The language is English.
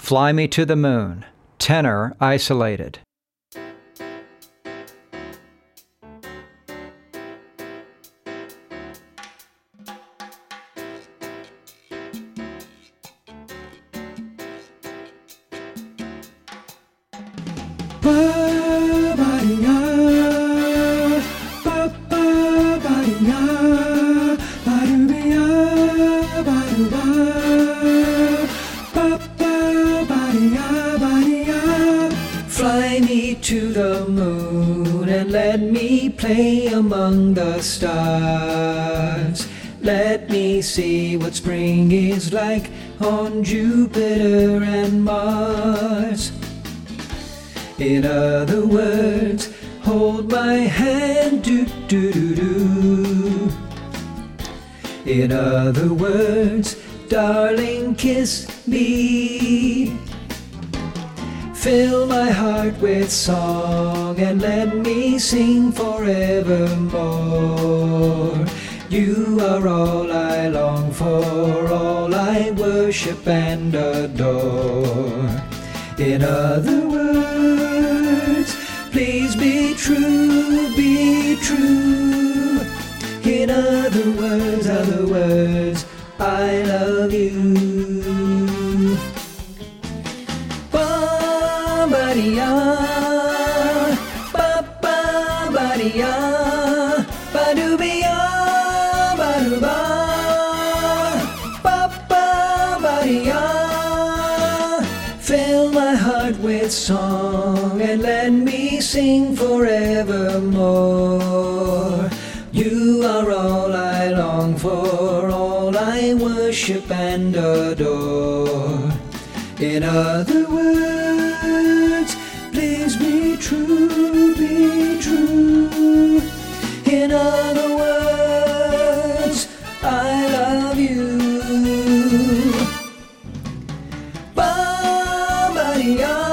Fly Me to the Moon, tenor isolated. Fly me to the moon and let me play among the stars. Let me see what spring is like on Jupiter and Mars. In other words, hold my hand, do-do-do-do. In other words, darling, kiss me. Fill my heart with song and let me sing forevermore. You are all I long for, all I worship and adore. In other words, please be true, be true. In other words, I love you. Ba-ba-ba-dia, ba-ba-ba-dia, ba-do-be-ya, ba-do-ba, ba-ba-ba-dia. Fill my heart with song and let me sing forevermore. You are all I long for, all I worship and adore. In other words, please be true, be true. In other words, I love you. Ba-ba-dia.